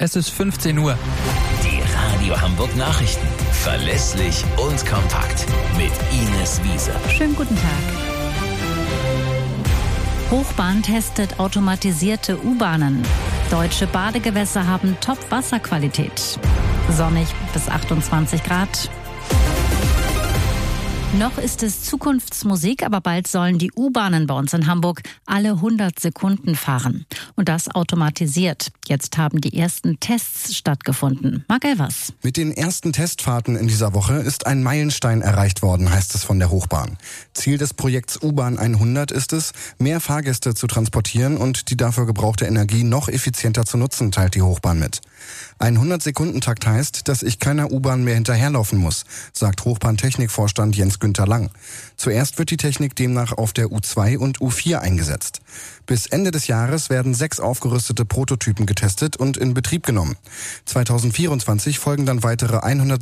Es ist 15 Uhr. Die Radio Hamburg Nachrichten. Verlässlich und kompakt. Mit Ines Wiese. Schönen guten Tag. Hochbahn testet automatisierte U-Bahnen. Deutsche Badegewässer haben Top-Wasserqualität. Sonnig bis 28 Grad. Noch ist es Zukunftsmusik, aber bald sollen die U-Bahnen bei uns in Hamburg alle 100 Sekunden fahren. Und das automatisiert. Jetzt haben die ersten Tests stattgefunden. Marc Elvers. Mit den ersten Testfahrten in dieser Woche ist ein Meilenstein erreicht worden, heißt es von der Hochbahn. Ziel des Projekts U-Bahn 100 ist es, mehr Fahrgäste zu transportieren und die dafür gebrauchte Energie noch effizienter zu nutzen, teilt die Hochbahn mit. Ein 100-Sekunden-Takt heißt, dass ich keiner U-Bahn mehr hinterherlaufen muss, sagt Hochbahn-Technikvorstand Jens Günther Lang. Zuerst wird die Technik demnach auf der U2 und U4 eingesetzt. Bis Ende des Jahres werden 6 aufgerüstete Prototypen getestet und in Betrieb genommen. 2024 folgen dann weitere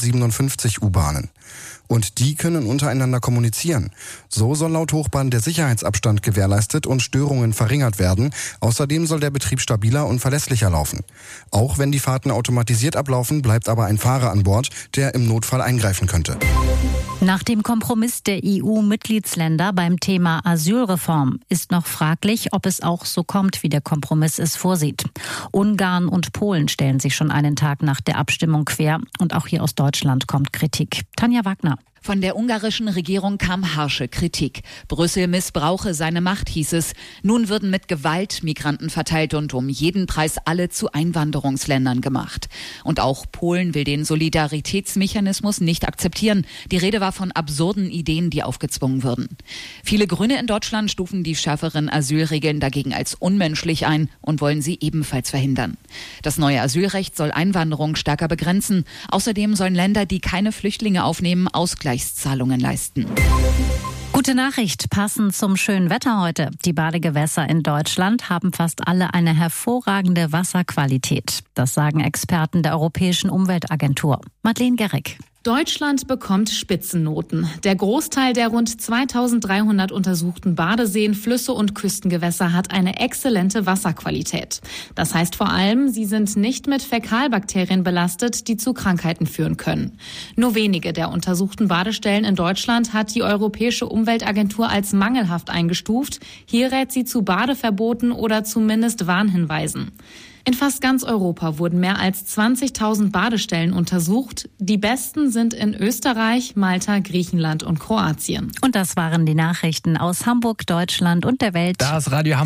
157 U-Bahnen. Und die können untereinander kommunizieren. So soll laut Hochbahn der Sicherheitsabstand gewährleistet und Störungen verringert werden. Außerdem soll der Betrieb stabiler und verlässlicher laufen. Auch wenn die Fahrten automatisiert ablaufen, bleibt aber ein Fahrer an Bord, der im Notfall eingreifen könnte. Nach dem Kompromiss der EU-Mitgliedsländer beim Thema Asylreform ist noch fraglich, ob es auch so kommt, wie der Kompromiss es vorsieht. Ungarn und Polen stellen sich schon einen Tag nach der Abstimmung quer. Und auch hier aus Deutschland kommt Kritik. Tanja Wagner. Von der ungarischen Regierung kam harsche Kritik. Brüssel missbrauche seine Macht, hieß es. Nun würden mit Gewalt Migranten verteilt und um jeden Preis alle zu Einwanderungsländern gemacht. Und auch Polen will den Solidaritätsmechanismus nicht akzeptieren. Die Rede war von absurden Ideen, die aufgezwungen würden. Viele Grüne in Deutschland stufen die schärferen Asylregeln dagegen als unmenschlich ein und wollen sie ebenfalls verhindern. Das neue Asylrecht soll Einwanderung stärker begrenzen. Außerdem sollen Länder, die keine Flüchtlinge aufnehmen, Ausgleichszahlungen leisten. Gute Nachricht, passend zum schönen Wetter heute. Die Badegewässer in Deutschland haben fast alle eine hervorragende Wasserqualität. Das sagen Experten der Europäischen Umweltagentur. Madeleine Gerrig. Deutschland bekommt Spitzennoten. Der Großteil der rund 2300 untersuchten Badeseen, Flüsse und Küstengewässer hat eine exzellente Wasserqualität. Das heißt vor allem, sie sind nicht mit Fäkalbakterien belastet, die zu Krankheiten führen können. Nur wenige der untersuchten Badestellen in Deutschland hat die Europäische Umweltagentur als mangelhaft eingestuft. Hier rät sie zu Badeverboten oder zumindest Warnhinweisen. In fast ganz Europa wurden mehr als 20.000 Badestellen untersucht. Die besten sind in Österreich, Malta, Griechenland und Kroatien. Und das waren die Nachrichten aus Hamburg, Deutschland und der Welt. Das Radio